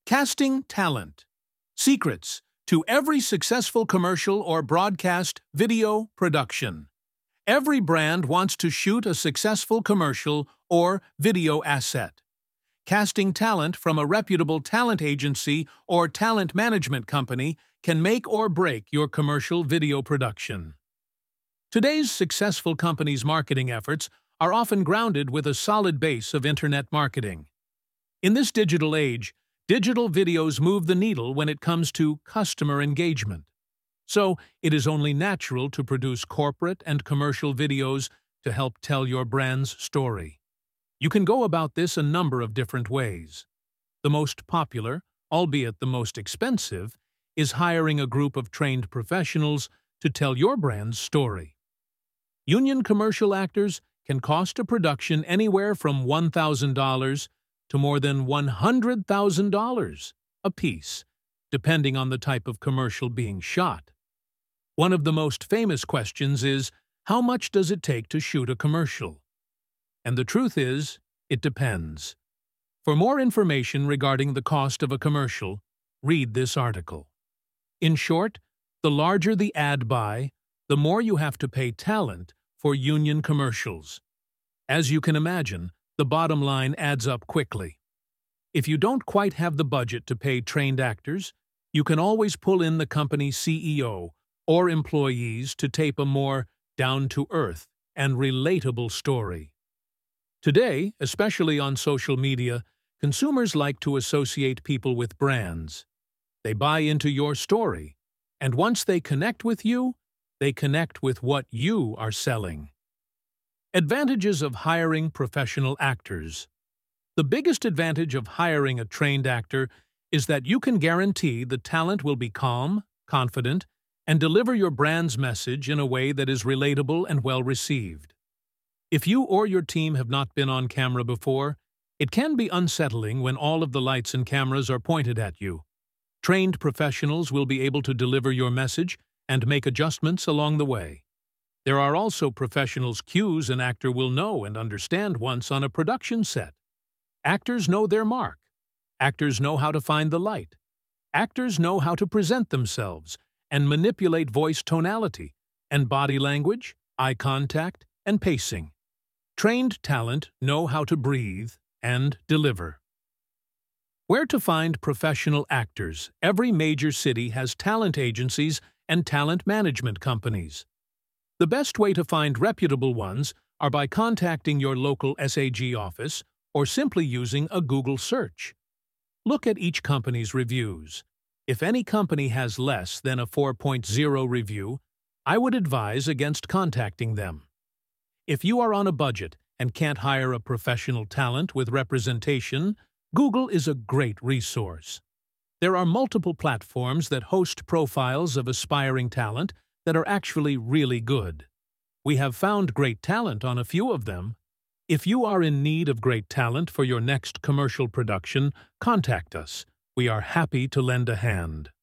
Casting talent. Secrets to every successful commercial or broadcast video production. Every brand wants to shoot a successful commercial or video asset. Casting talent from a reputable talent agency or talent management company can make or break your commercial video production. Today's successful companies' marketing efforts are often grounded with a solid base of internet marketing. In this digital age, digital videos move the needle when it comes to customer engagement. So, it is only natural to produce corporate and commercial videos to help tell your brand's story. You can go about this a number of different ways. The most popular, albeit the most expensive, is hiring a group of trained professionals to tell your brand's story. Union commercial actors can cost a production anywhere from $1,000 to more than $100,000 a piece, depending on the type of commercial being shot. One of the most famous questions is, how much does it take to shoot a commercial? And the truth is, it depends. For more information regarding the cost of a commercial, read this article. In short, the larger the ad buy, the more you have to pay talent for union commercials. As you can imagine, the bottom line adds up quickly. If you don't quite have the budget to pay trained actors, you can always pull in the company's CEO or employees to tape a more down-to-earth and relatable story. Today, especially on social media, consumers like to associate people with brands. They buy into your story, and once they connect with you, they connect with what you are selling. Advantages of hiring professional actors. The biggest advantage of hiring a trained actor is that you can guarantee the talent will be calm, confident, and deliver your brand's message in a way that is relatable and well received. If you or your team have not been on camera before, it can be unsettling when all of the lights and cameras are pointed at you. Trained professionals will be able to deliver your message and make adjustments along the way. There are also professionals' cues an actor will know and understand once on a production set. Actors know their mark. Actors know how to find the light. Actors know how to present themselves and manipulate voice tonality and body language, eye contact, and pacing. Trained talent know how to breathe and deliver. Where to find professional actors? Every major city has talent agencies and talent management companies. The best way to find reputable ones are by contacting your local SAG office or simply using a Google search. Look at each company's reviews. If any company has less than a 4.0 review, I would advise against contacting them. If you are on a budget and can't hire a professional talent with representation, Google is a great resource. There are multiple platforms that host profiles of aspiring talent that are actually really good. We have found great talent on a few of them. If you are in need of great talent for your next commercial production, contact us. We are happy to lend a hand.